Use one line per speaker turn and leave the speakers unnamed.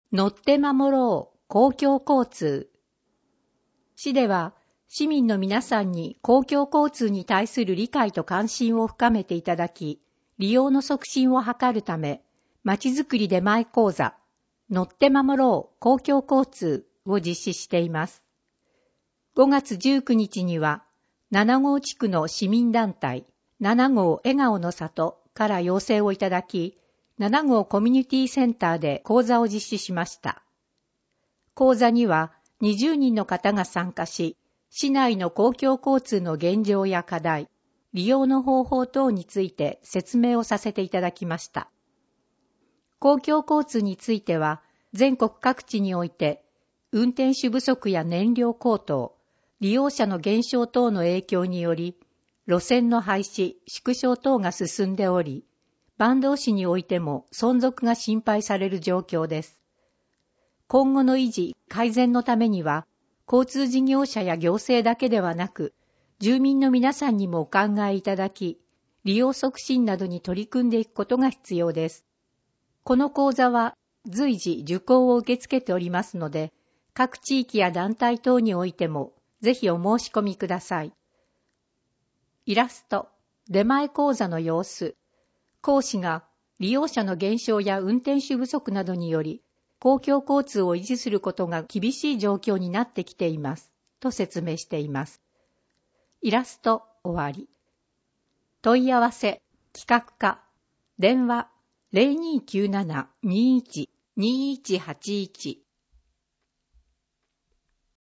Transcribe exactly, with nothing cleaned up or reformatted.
乗って守ろう公共交通。市では市民の皆さんに公共交通に対する理解と関心を深めていただき、利用の促進を図るため、まちづくり出前講座、乗って守ろう公共交通を実施しています。ごがつじゅうくにちには、ななごう地区の市民団体、ななごう笑顔の里から要請をいただき、ななごうコミュニティセンターで講座を実施しました。講座にはにじゅうにんの方が参加し、市内の公共交通の現状や課題、利用の方法等について説明をさせていただきました。公共交通については、全国各地において、運転手不足や燃料高騰、利用者の減少等の影響により、路線の廃止、縮小等が進んでおり、坂東市においても存続が心配される状況です。今後の維持、改善のためには、交通事業者や行政だけではなく、住民の皆さんにもお考えいただき、利用促進などに取り組んでいくことが必要です。この講座は随時受講を受け付けておりますので、各地域や団体等においても、ぜひお申し込みください。イラスト、出前講座の様子。講師が利用者の減少や運転手不足などにより、公共交通を維持することが厳しい状況になってきています。と説明しています。イラスト終わり。問い合わせ、企画課、電話 ゼロにーきゅうなな にーいち にーいちはちいち